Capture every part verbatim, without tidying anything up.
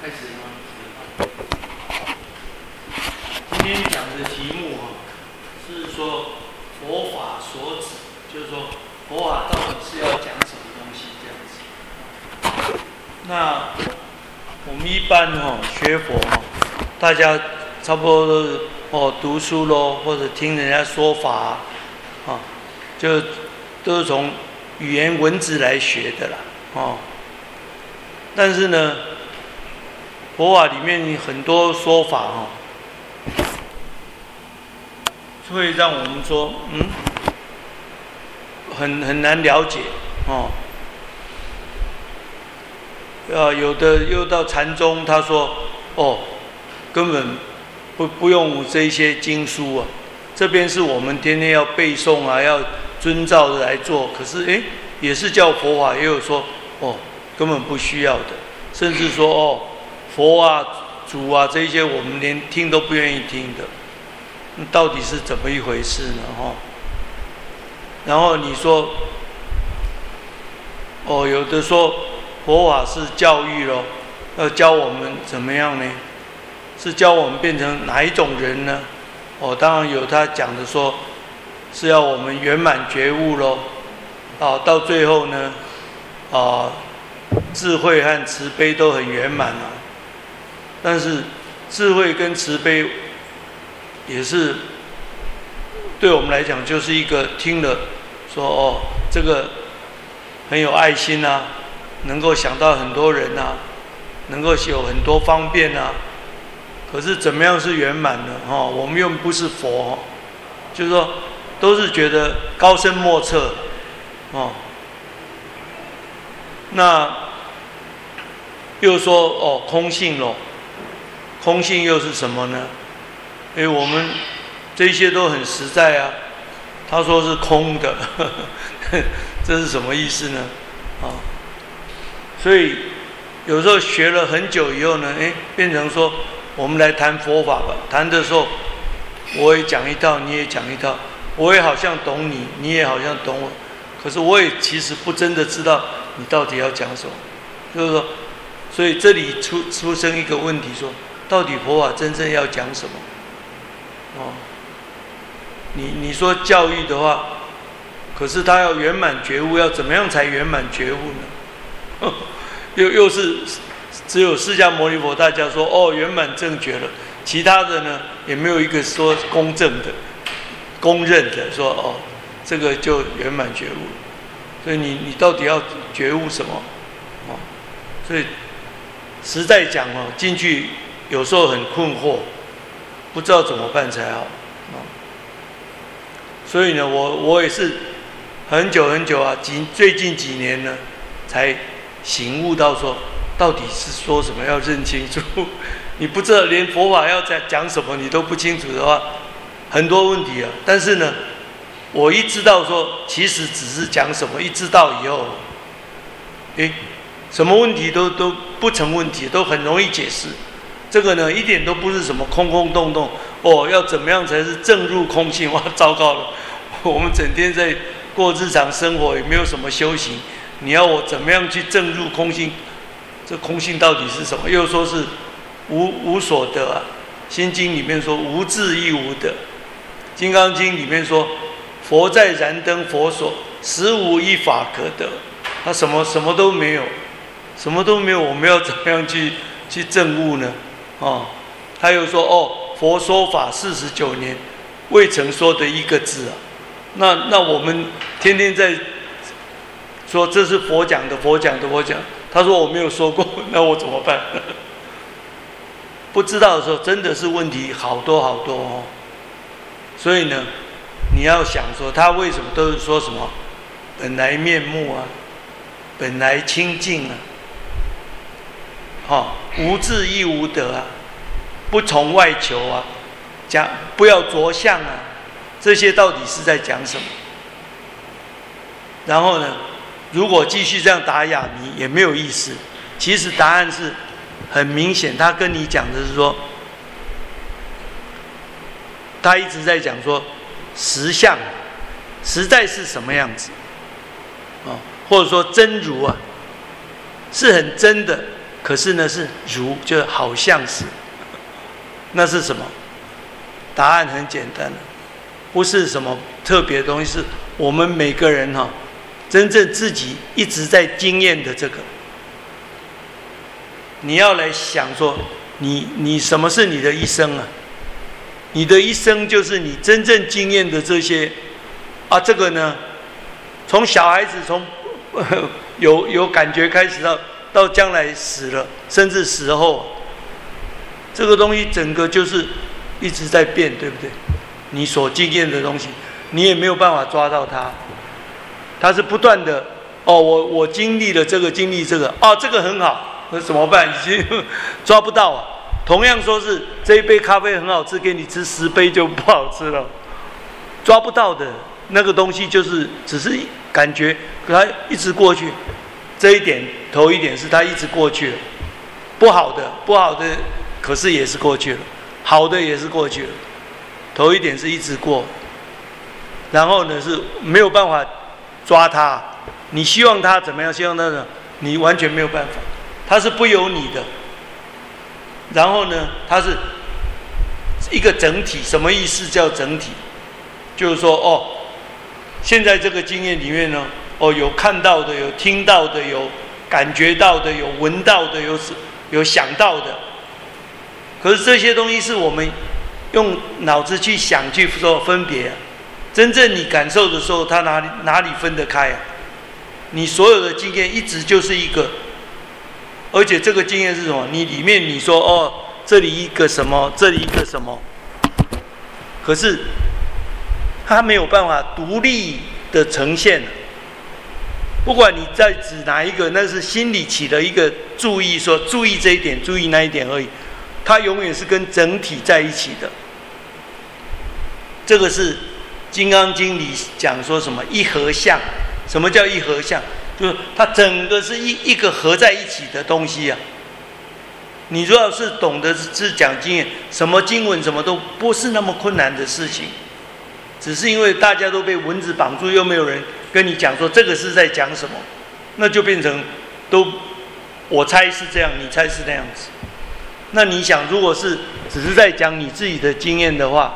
开始吗？今天讲的题目哈，是说佛法所指，就是说佛法到底是要讲什么东西这样子。那我们一般哈学佛哈，大家差不多都是哦读书咯，或者听人家说法啊，啊就都是从语言文字来学的啦，哦。但是呢，佛法里面很多说法哈，会让我们说，嗯，很很难了解哦。呃，有的又到禅宗，他说，哦，根本不不用这些经书啊，这边是我们天天要背诵啊，要遵照的来做。可是哎，也是叫佛法，也有说，哦，根本不需要的，甚至说，哦，佛啊、主啊这些，我们连听都不愿意听的。那到底是怎么一回事呢？哈，然后你说，哦，有的说佛法是教育咯，要教我们怎么样呢？是教我们变成哪一种人呢？哦，当然有他讲的说，是要我们圆满觉悟咯。啊，到最后呢，啊，智慧和慈悲都很圆满啊。但是智慧跟慈悲也是对我们来讲，就是一个听了说哦，这个很有爱心啊，能够想到很多人啊，能够有很多方便啊。可是怎么样是圆满呢？哦，我们又不是佛，哦，就是说都是觉得高深莫测，哦。那又说哦，空性咯，空性又是什么呢？因为我们这些都很实在啊。他说是空的，呵呵，这是什么意思呢？啊，所以有时候学了很久以后呢，哎，变成说我们来谈佛法吧。谈的时候，我也讲一套，你也讲一套，我也好像懂你，你也好像懂我，可是我也其实不真的知道你到底要讲什么。就是说，所以这里出出生一个问题说，到底佛法真正要讲什么？哦，你你说教育的话，可是他要圆满觉悟，要怎么样才圆满觉悟呢？又又是只有释迦牟尼佛大家说哦圆满正觉了，其他的呢也没有一个说公正的、公认的说哦这个就圆满觉悟。所以你你到底要觉悟什么？哦，所以实在讲哦，进去有时候很困惑。不知道怎么办才好，哦，所以呢，我我也是很久很久啊，几最近几年呢，才醒悟到说，到底是说什么要认清楚。你不知道连佛法要在讲什么你都不清楚的话，很多问题啊。但是呢，我一知道说，其实只是讲什么，一知道以后，诶，什么问题都都不成问题，都很容易解释。这个呢，一点都不是什么空空洞洞哦，要怎么样才是正入空性？哇，糟糕了！我们整天在过日常生活，也没有什么修行。你要我怎么样去正入空性？这空性到底是什么？又说是无无所得啊，《心经》里面说无智亦无得，《金刚经》里面说佛在燃灯佛所，实无一法可得。他什么什么都没有，什么都没有，我们要怎么样去去证悟呢？哦，他又说哦，佛说法四十九年，未曾说的一个字啊。那那我们天天在说这是佛讲的，佛讲的，佛讲。他说我没有说过，那我怎么办？不知道的时候，真的是问题好多好多哦。所以呢，你要想说他为什么都是说什么本来面目啊，本来清净啊。哦，无智亦无得啊，不从外求啊，讲不要着相啊，这些到底是在讲什么？然后呢，如果继续这样打哑谜也没有意思。其实答案是很明显，他跟你讲的是说，他一直在讲说实相实在是什么样子，哦，或者说真如啊，是很真的。 可是呢是如，就好像是。那是什么？答案很简单了，不是什么特别的东西，是我们每个人哈，真正自己一直在经验的这个。你要来想说，你你什么是你的一生啊？你的一生就是你真正经验的这些啊，这个呢，从小孩子从有有感觉开始到到将来死了，甚至死后。这个东西整个就是一直在变，对不对？你所经验的东西，你也没有办法抓到它，它是不断的。哦，我我经历了这个，经历这个，哦，这个很好，那怎么办？已经抓不到啊。同样说是这一杯咖啡很好吃，给你吃十杯就不好吃了，抓不到的那个东西就是只是感觉，可它一直过去。这一点头一点是它一直过去了，不好的，不好的。可是也是过去了，好的也是过去了，头一点是一直过，然后呢是没有办法抓它，你希望它怎么样？希望它呢，你完全没有办法，它是不由你的。然后呢，它是一个整体，什么意思叫整体？就是说，哦，现在这个经验里面呢，哦，有看到的，有听到的，有感觉到的，有闻到的，有有想到的。可是这些东西是我们用脑子去想去做分别啊，真正你感受的时候，它哪里哪里分得开啊？你所有的经验一直就是一个，而且这个经验是什么？你里面你说哦，这里一个什么，这里一个什么，可是它没有办法独立的呈现。不管你在指哪一个，那是心里起了一个注意，说注意这一点，注意那一点而已。它永远是跟整体在一起的。这个是《金刚经》里讲说什么一合相？什么叫一合相？就是它整个是一一个合在一起的东西啊。你如果是懂得是讲经验，什么经文什么都不是那么困难的事情，只是因为大家都被文字绑住，又没有人跟你讲说这个是在讲什么，那就变成都我猜是这样，你猜是那样子。那你想，如果是只是在讲你自己的经验的话，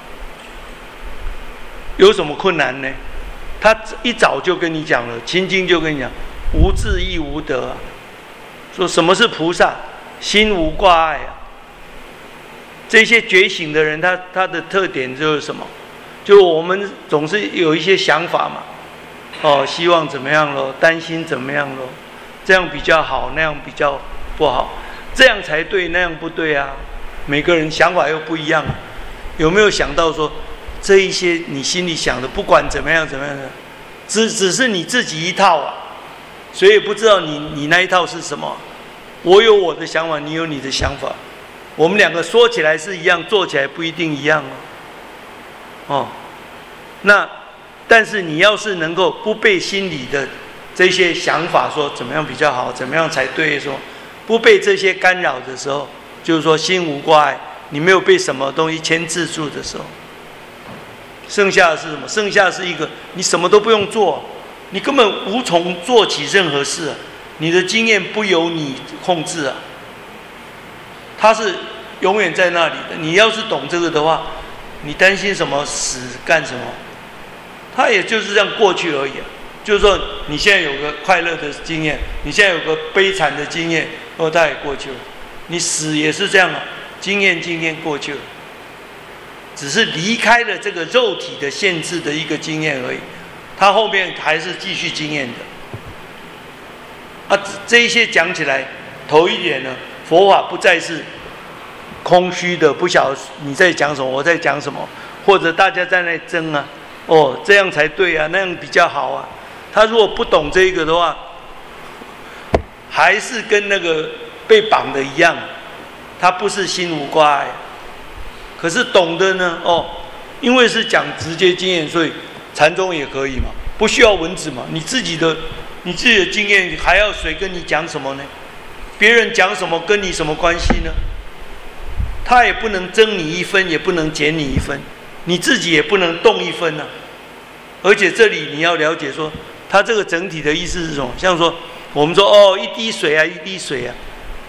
有什么困难呢？他一早就跟你讲了，《心经》就跟你讲，无智亦无得啊。说什么是菩萨？心无挂碍啊。这些觉醒的人，他他的特点就是什么？就我们总是有一些想法嘛，哦，希望怎么样咯，担心怎么样咯，这样比较好，那样比较不好。这样才对，那样不对啊！每个人想法又不一样，有没有想到说，这一些你心里想的，不管怎么样怎么样的，只只是你自己一套啊，谁也不知道你你那一套是什么。我有我的想法，你有你的想法，我们两个说起来是一样，做起来不一定一样哦。哦，那但是你要是能够不被心里的这些想法说怎么样比较好，怎么样才对说。不被这些干扰的时候，就是说心无挂碍，你没有被什么东西牵制住的时候，剩下的是什么？剩下的是一个你什么都不用做，你根本无从做起任何事啊！你的经验不由你控制啊，它是永远在那里的。你要是懂这个的话，你担心什么死干什么？它也就是这样过去而已啊。就是说，你现在有个快乐的经验，你现在有个悲惨的经验，哦，它也过去了。你死也是这样啊，经验经验过去了，只是离开了这个肉体的限制的一个经验而已，它后面还是继续经验的。啊，这一些讲起来，头一点呢，佛法不再是空虚的，不晓得你在讲什么，我在讲什么，或者大家在那争啊，哦，这样才对啊，那样比较好啊。他如果不懂这个的话，还是跟那个被绑的一样，他不是心无挂碍。可是懂的呢，哦，因为是讲直接经验，所以禅宗也可以嘛，不需要文字嘛，你自己的你自己的经验还要谁跟你讲什么呢？别人讲什么跟你什么关系呢？他也不能增你一分，也不能减你一分，你自己也不能动一分啊。而且这里你要了解说，它这个整体的意思是什么？像说我们说哦，一滴水啊，一滴水啊，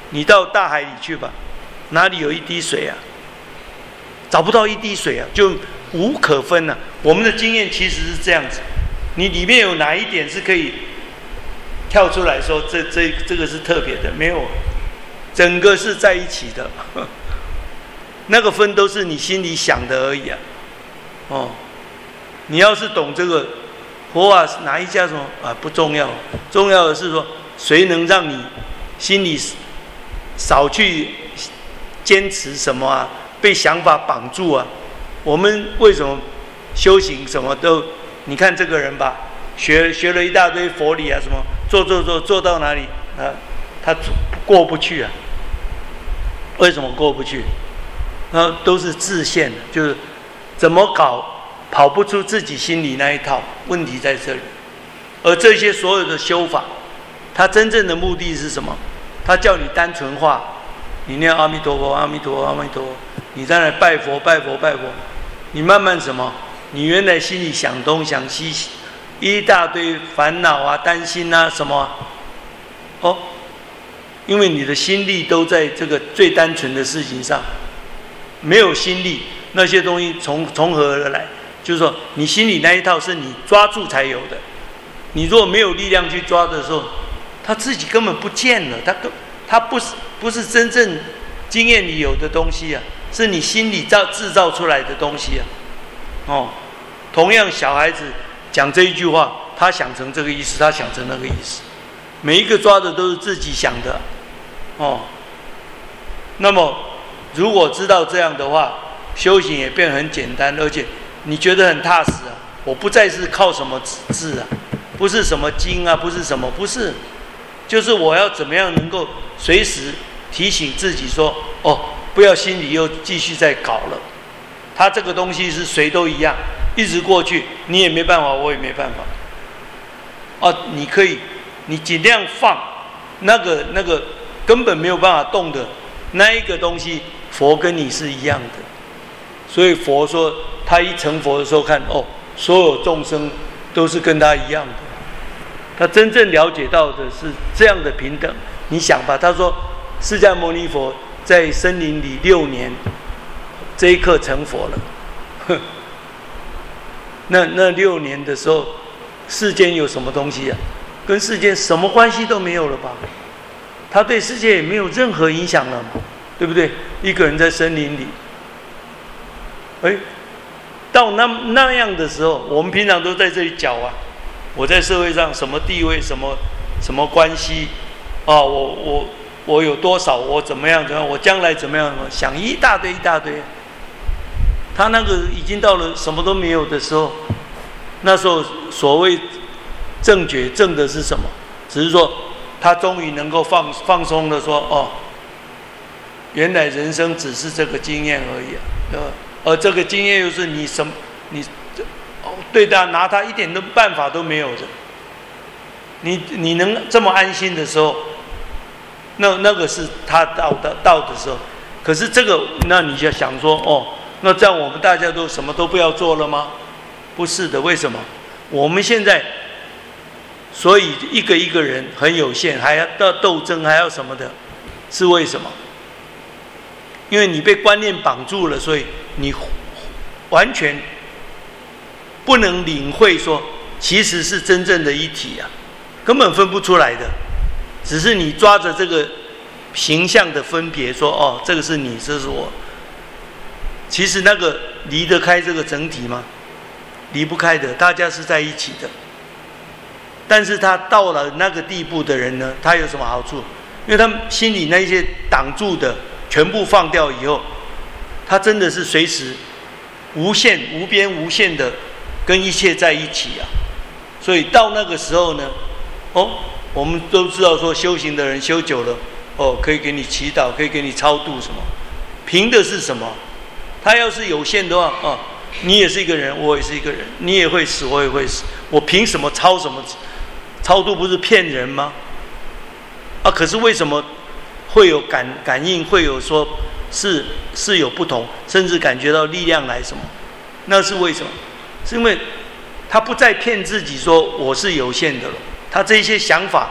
你到大海里去吧，哪里有一滴水啊？找不到一滴水啊，就无可分了、啊。我们的经验其实是这样子，你里面有哪一点是可以跳出来说这这这个是特别的？没有，整个是在一起的。那个分都是你心里想的而已啊。哦，你要是懂这个，佛法哪一家什么啊不重要，重要的是说谁能让你心里少去坚持什么啊，被想法绑住啊。我们为什么修行什么都，你看这个人吧，学学了一大堆佛理啊，什么做做做做到哪里啊，他过不去啊。为什么过不去？那都是自限的，就是怎么搞跑不出自己心里那一套，问题在这里。而这些所有的修法，它真正的目的是什么？它叫你单纯化，你念阿弥陀佛，阿弥陀佛，阿弥陀佛，你在那拜佛，拜佛，拜佛，你慢慢什么？你原来心里想东想西，一大堆烦恼啊、担心啊什么啊，哦，因为你的心力都在这个最单纯的事情上，没有心力，那些东西从从何而来？就是说，你心里那一套是你抓住才有的。你如果没有力量去抓的时候，他自己根本不见了，他根他不是不是真正经验里有的东西啊，是你心里造制造出来的东西啊。哦，同样小孩子讲这一句话，他想成这个意思，他想成那个意思，每一个抓的都是自己想的。哦，那么如果知道这样的话，修行也变很简单，而且你觉得很踏实啊。我不再是靠什么字啊，不是什么经啊，不是什么，不是，就是我要怎么样能够随时提醒自己说，哦，不要心里又继续在搞了。他这个东西是谁都一样，一直过去，你也没办法，我也没办法。哦，你可以，你尽量放那个那个根本没有办法动的那一个东西，佛跟你是一样的。所以佛说，他一成佛的时候看，哦，所有众生都是跟他一样的。他真正了解到的是这样的平等。你想吧，他说释迦牟尼佛在森林里六年，这一刻成佛了。那那六年的时候，世间有什么东西啊？跟世间什么关系都没有了吧？他对世界也没有任何影响了嘛，对不对？一个人在森林里，哎，到那那样的时候，我们平常都在这里搅啊，我在社会上什么地位，什么什么关系，啊，我我我有多少，我怎么样怎么样，我将来怎么样，想一大堆一大堆。他那个已经到了什么都没有的时候，那时候所谓正觉正的是什么？只是说他终于能够放放松的说，哦，原来人生只是这个经验而已啊，对吧？而这个经验又是你什么你对他拿他一点的办法都没有的。你你能这么安心的时候，那那个是他到的到的时候。可是这个，那你就想说，哦，那这样我们大家都什么都不要做了吗？不是的，为什么？我们现在，所以一个一个人很有限，还要到斗争，还要什么的，是为什么？因为你被观念绑住了，所以你完全不能领会说，其实是真正的一体啊，根本分不出来的，只是你抓着这个形象的分别说，哦，这个是你，这是我。其实那个离得开这个整体吗？离不开的，大家是在一起的。但是他到了那个地步的人呢，他有什么好处？因为他心里那些挡住的全部放掉以后，他真的是随时无限、无边、无限的跟一切在一起啊。所以到那个时候呢，哦，我们都知道说修行的人修久了，哦，可以给你祈祷，可以给你超度什么，凭的是什么？他要是有限的话，哦，你也是一个人，我也是一个人，你也会死，我也会死，我凭什么超什么？超度不是骗人吗？啊，可是为什么会有感感应，会有说是是有不同，甚至感觉到力量来什么？那是为什么？是因为他不再骗自己说我是有限的了，他这些想法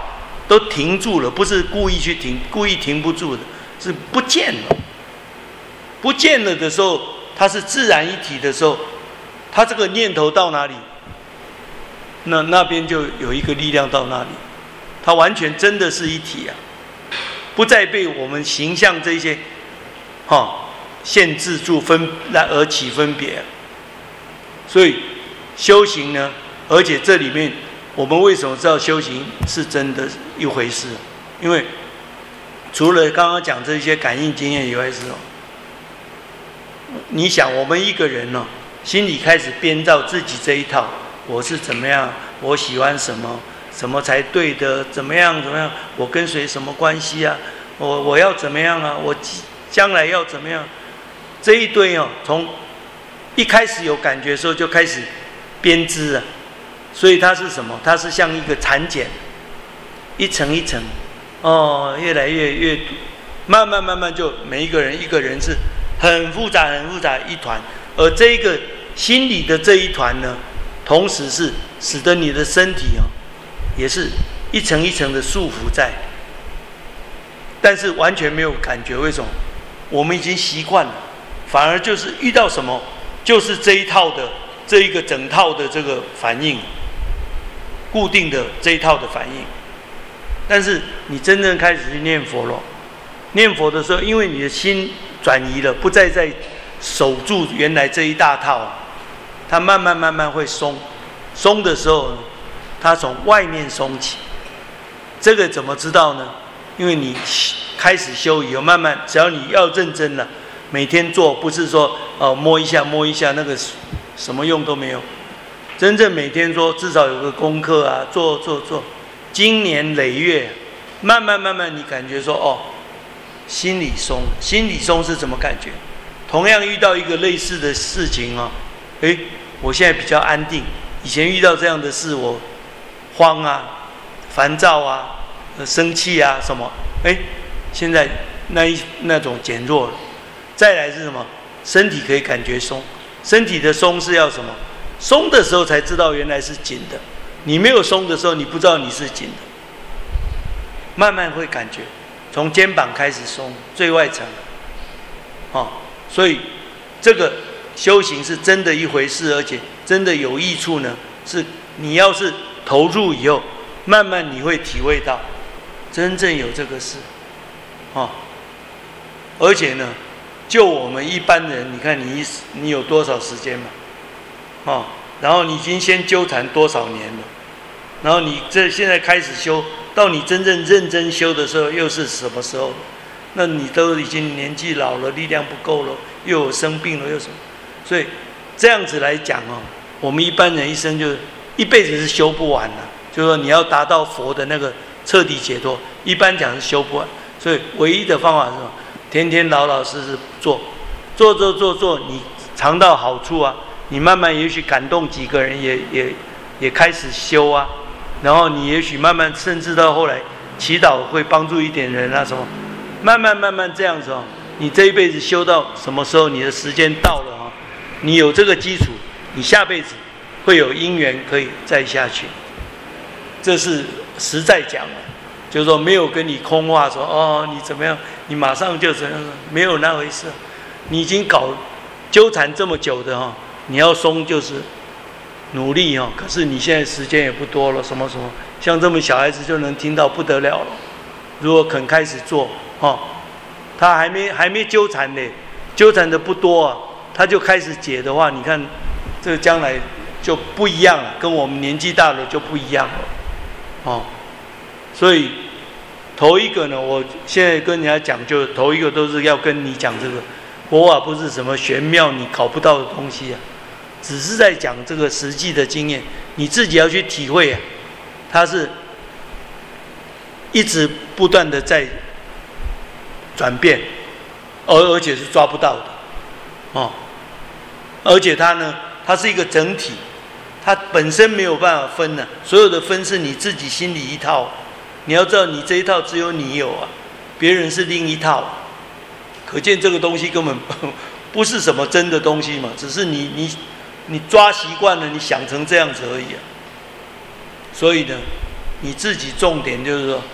都停住了，不是故意去停，故意停不住的，是不见了。不见了的时候，它是自然一体的时候，它这个念头到哪里，那那边就有一个力量到那里，它完全真的是一体啊，不再被我们形象这些，哈、哦，限制住分来而起分别、啊。所以修行呢，而且这里面我们为什么知道修行是真的一回事？因为除了刚刚讲这些感应经验以外，是哦，你想我们一个人呢、哦，心里开始编造自己这一套，我是怎么样，我喜欢什么，什么才对的，怎么样怎么样，我跟谁什么关系啊？我我要怎么样啊？我将来要怎么样？这一堆哦，从一开始有感觉的时候就开始编织啊，所以它是什么？它是像一个蚕茧，一层一层，哦，越来越越，慢慢慢慢就每一个人一个人是很复杂很复杂一团，而这一个心理的这一团呢，同时是使得你的身体哦，也是一层一层的束缚在，但是完全没有感觉。为什么？我们已经习惯了，反而就是遇到什么，就是这一套的这一个整套的这个反应，固定的这一套的反应。但是你真正开始去念佛了，念佛的时候，因为你的心转移了，不再在守住原来这一大套，它慢慢慢慢会松，松的时候，它从外面松起。这个怎么知道呢？因为你开始修以后，慢慢只要你要认真了，每天做，不是说哦摸一下摸一下，那个什么用都没有。真正每天说，至少有个功课啊，做做做，经年累月，慢慢慢慢，你感觉说哦，心里松，心里松是怎么感觉？同样遇到一个类似的事情啊，哎，我现在比较安定。以前遇到这样的事，我慌啊、烦躁啊、生气啊什么，哎，现在那一那种减弱了。再来是什么？身体可以感觉松，身体的松是要什么？松的时候才知道原来是紧的，你没有松的时候，你不知道你是紧的。慢慢会感觉，从肩膀开始松，最外层，哦，所以这个修行是真的一回事，而且真的有益处呢。是你要是投入以后，慢慢你会体会到，真正有这个事，哦，而且呢，就我们一般人，你看你你有多少时间嘛？哦，然后你已经先纠缠多少年了，然后你这现在开始修，到你真正认真修的时候，又是什么时候？那你都已经年纪老了，力量不够了，又有生病了，又什么？所以这样子来讲哦，我们一般人一生就一辈子是修不完的。就是说你要达到佛的那个彻底解脱，一般讲是修不完。所以唯一的方法是什么？天天老老实实做，做做做做，你尝到好处啊。你慢慢也许感动几个人也，也也也开始修啊，然后你也许慢慢甚至到后来祈祷会帮助一点人啊什么，慢慢慢慢这样子哦，你这一辈子修到什么时候？你的时间到了啊，你有这个基础，你下辈子会有因缘可以再下去。这是实在讲的，就是说没有跟你空话说哦你怎么样，你马上就怎样，没有那回事。你已经搞纠缠这么久的哈。你要松就是努力哦，可是你现在时间也不多了，什么什么，像这么小孩子就能听到不得了了。如果肯开始做哦，他还没还没纠缠呢，纠缠的不多啊，他就开始解的话，你看这个将来就不一样了，跟我们年纪大了就不一样了哦。所以头一个呢，我现在跟人家讲，就头一个都是要跟你讲这个，佛法不是什么玄妙你搞不到的东西啊。只是在讲这个实际的经验，你自己要去体会啊，它是一直不断的在转变，而而且是抓不到的，哦，而且它呢，它是一个整体，它本身没有办法分的、啊，所有的分是你自己心里一套，你要知道你这一套只有你有啊，别人是另一套，可见这个东西根本不是什么真的东西嘛，只是你你。你抓习惯了，你想成这样子而已啊。所以呢，你自己重点就是说，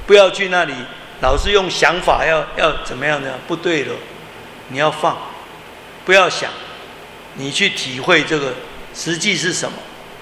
不要去那里老是用想法要要怎么样的，不对了，你要放，不要想，你去体会这个实际是什么。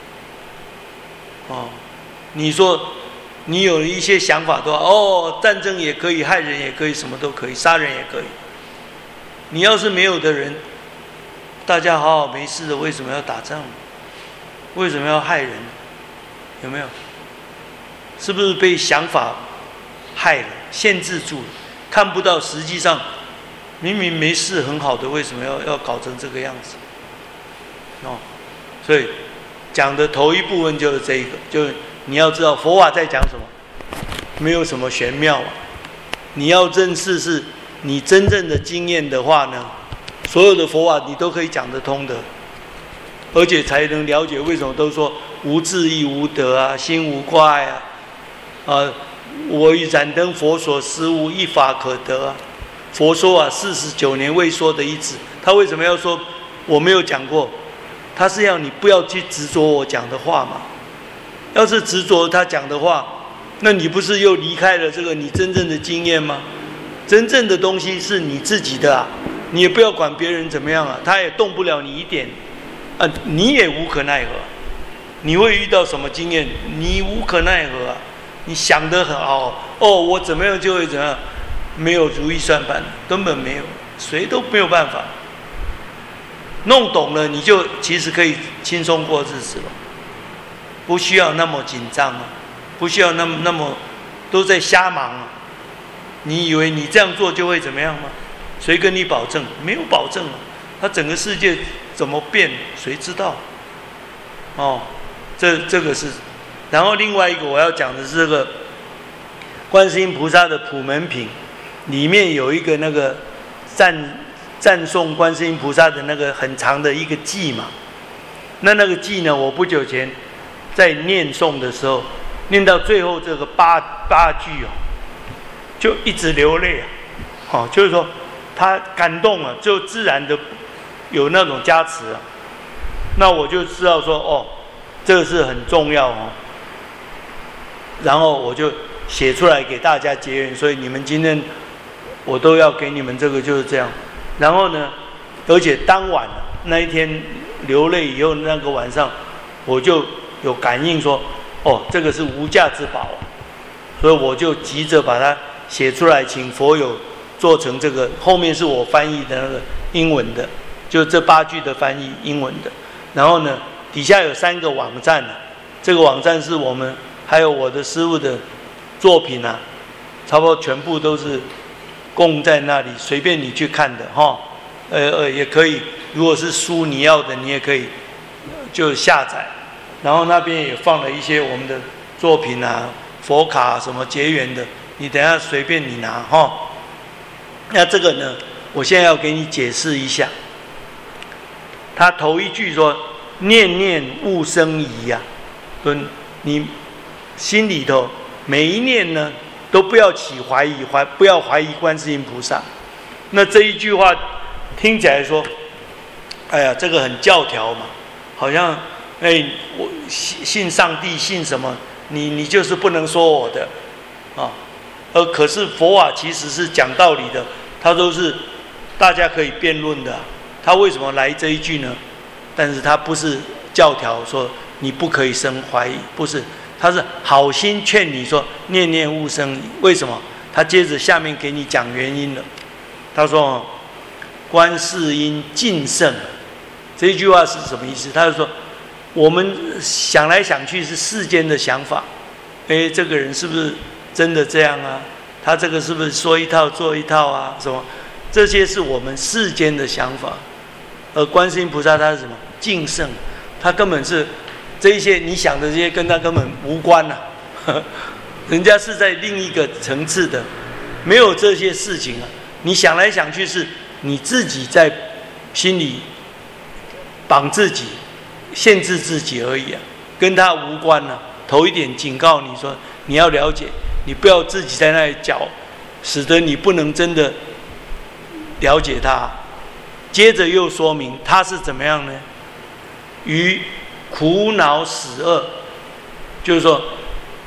哦，你说你有一些想法的话，哦，战争也可以，害人也可以，什么都可以，杀人也可以。你要是没有的人，大家好好没事的，为什么要打仗？为什么要害人？有没有？是不是被想法害了、限制住了？看不到实际上明明没事很好的，为什么要要搞成这个样子？哦，所以讲的头一部分就是这一个，就是你要知道佛法在讲什么，没有什么玄妙啊。你要认识是你真正的经验的话呢，所有的佛法你都可以讲得通的，而且才能了解为什么都说无智亦无得啊，心无挂碍啊，啊，我以燃灯佛所实无一法可得啊。佛说啊，四十九年未说的一字，他为什么要说我没有讲过？他是要你不要去执着我讲的话嘛。要是执着他讲的话，那你不是又离开了这个你真正的经验吗？真正的东西是你自己的啊，你也不要管别人怎么样啊，他也动不了你一点，啊，你也无可奈何。你会遇到什么经验？你无可奈何啊！你想得很好，哦，我怎么样就会怎么样，没有如意算盘，根本没有，谁都没有办法。弄懂了，你就其实可以轻松过日子了，不需要那么紧张啊，不需要那么那么都在瞎忙啊。你以为你这样做就会怎么样吗？谁跟你保证？没有保证啊！他整个世界怎么变，谁知道？哦，这这个是。然后另外一个我要讲的是这个观世音菩萨的普门品，里面有一个那个赞赞颂观世音菩萨的那个很长的一个偈嘛。那那个偈呢，我不久前在念诵的时候，念到最后这个八八句哦，就一直流泪啊，哦，就是说他感动了，就自然的有那种加持啊。那我就知道说，哦，这个是很重要哦。然后我就写出来给大家结缘，所以你们今天我都要给你们这个就是这样。然后呢，而且当晚那一天流泪以后，那个晚上我就有感应说，哦，这个是无价之宝，所以我就急着把它写出来，请佛友做成这个。后面是我翻译的那个英文的，就这八句的翻译英文的。然后呢，底下有三个网站，这个网站是我们还有我的师父的作品啊，差不多全部都是供在那里，随便你去看的哈。呃呃，也可以，如果是书你要的，你也可以就下载。然后那边也放了一些我们的作品啊、佛卡啊什么结缘的，你等一下随便你拿哈。那这个呢，我现在要给你解释一下。他头一句说：“念念勿生疑呀，跟你心里头每一念呢，都不要起怀疑，怀不要怀疑观世音菩萨。”那这一句话听起来说，哎呀，这个很教条嘛，好像哎，我信信上帝，信什么？你你就是不能说我的啊。而可是佛法其实是讲道理的，它都是大家可以辩论的。他为什么来这一句呢？但是他不是教条说你不可以生怀疑，不是，他是好心劝你说念念勿生疑。为什么？他接着下面给你讲原因了。他说观世音尽圣，这一句话是什么意思？他就说我们想来想去是世间的想法，哎，这个人是不是真的这样啊？他这个是不是说一套做一套啊？什么？这些是我们世间的想法。而观世音菩萨他是什么？净圣，他根本是这一些你想的这些跟他根本无关呐、啊，人家是在另一个层次的，没有这些事情啊。你想来想去是你自己在心里绑自己、限制自己而已啊，跟他无关啊。头一点警告你说，你要了解，你不要自己在那里搅，使得你不能真的了解他。接着又说明他是怎么样呢？于苦恼死厄，就是说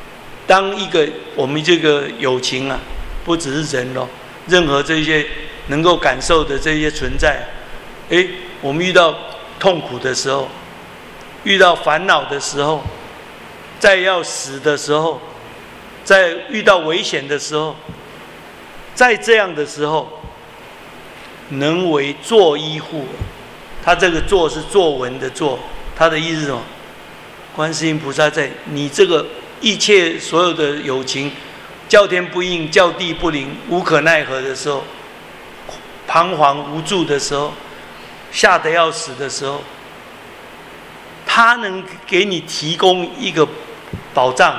当一个我们这个有情啊，不只是人咯，任何这些能够感受的这些存在，哎，我们遇到痛苦的时候，遇到烦恼的时候，在要死的时候，在遇到危险的时候，在这样的时候，能为作依护。他这个作是作文的作，他的意思是什么？观世音菩萨在你这个一切所有的有情，叫天不应，叫地不灵，无可奈何的时候，彷徨无助的时候，吓得要死的时候，他能给你提供一个保障，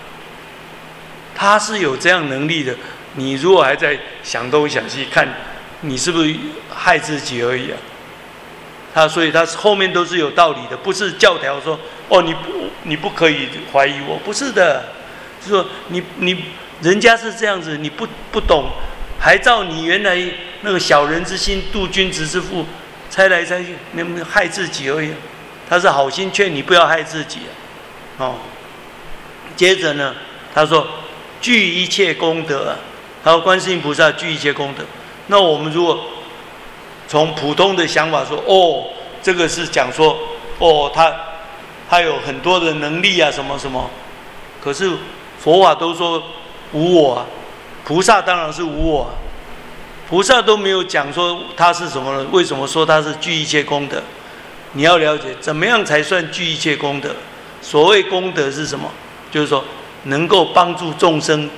他是有这样能力的。你如果还在想东想西，看你是不是害自己而已啊？他所以他后面都是有道理的，不是教条说哦你不你不可以怀疑我，不是的，是说你你人家是这样子，你不不懂，还照你原来那个小人之心度君子之腹，猜来猜去，你们害自己而已。他是好心劝你不要害自己啊，哦。接着呢，他说具一切功德啊，他说观世音菩萨具一切功德。那我们如果从普通的想法说，哦，这个是讲说，哦，他他有很多的能力啊，什么什么。可是佛法都说无我啊，菩萨当然是无我啊，菩萨都没有讲说他是什么呢？为什么说他是具一切功德？你要了解怎么样才算具一切功德。所谓功德是什么？就是说能够帮助众生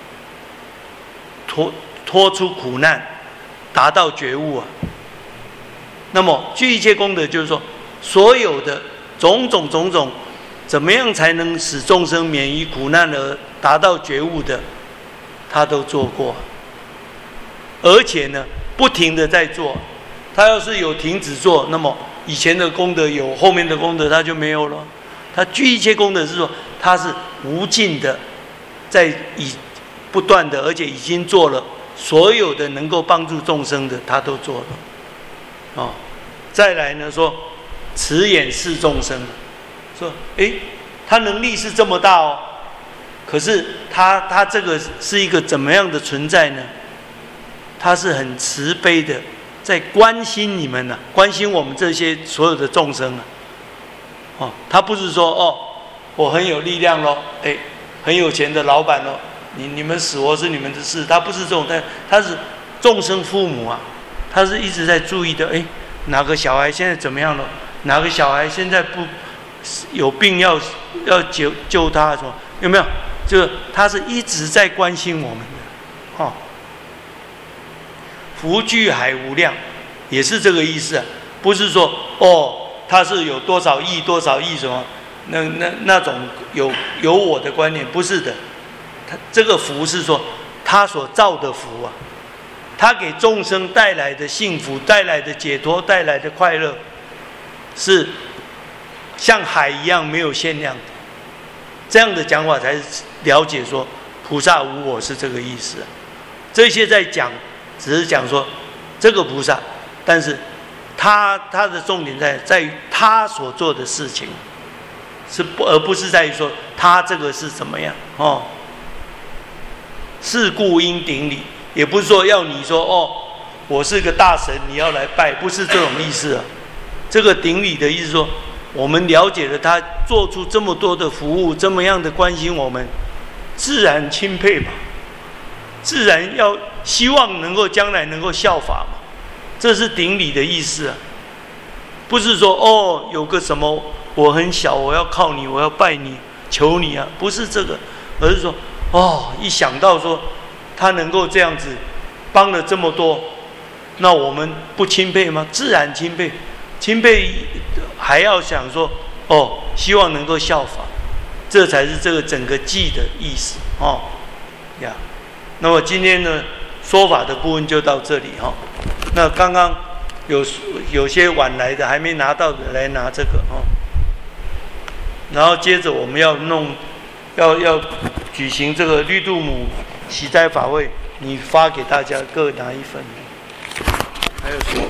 脱脱出苦难，达到觉悟啊。那么具一切功德就是说，所有的种种种种，怎么样才能使众生免于苦难而达到觉悟的，他都做过，而且呢，不停的在做。他要是有停止做，那么以前的功德有，后面的功德他就没有了。他具一切功德是说，他是无尽的，在以不断的，而且已经做了所有的能够帮助众生的，他都做了。哦，再来呢说，慈眼视众生，说，哎，他能力是这么大哦，可是他他这个是一个怎么样的存在呢？他是很慈悲的，在关心你们呢、啊，关心我们这些所有的众生啊。哦，他不是说哦，我很有力量咯，哎，很有钱的老板咯，你你们死活是你们的事，他不是这种，他他是众生父母啊。他是一直在注意的，哎，哪个小孩现在怎么样了？哪个小孩现在不有病要要救救他什么？有没有？就他是一直在关心我们的，哦。福聚海无量，也是这个意思啊，不是说哦，他是有多少亿多少亿什么，那那那种有有我的观念，不是的。他这个福是说他所造的福啊。他给众生带来的幸福、带来的解脱、带来的快乐，是像海一样没有限量的。这样的讲法才是了解说菩萨无我是这个意思、啊。这些在讲，只是讲说这个菩萨，但是他他的重点在在于他所做的事情，是不而不是在于说他这个是怎么样哦。是故应顶礼。也不是说要你说哦，我是个大神，你要来拜，不是这种意思啊。这个顶礼的意思说，我们了解了他做出这么多的服务，这么样的关心我们，自然钦佩嘛，自然要希望能够将来能够效法嘛，这是顶礼的意思啊。不是说哦，有个什么我很小，我要靠你，我要拜你，求你啊，不是这个，而是说哦，一想到说。他能够这样子帮了这么多，那我们不钦佩吗？自然钦佩，钦佩还要想说哦，希望能够效法，这才是这个整个记的意思哦呀。那么今天呢，说法的部分就到这里哈、哦。那刚刚有有些晚来的还没拿到的来拿这个哦，然后接着我们要弄，要要举行这个绿度母。喜斋法会，你发给大家各拿一份，还有什么？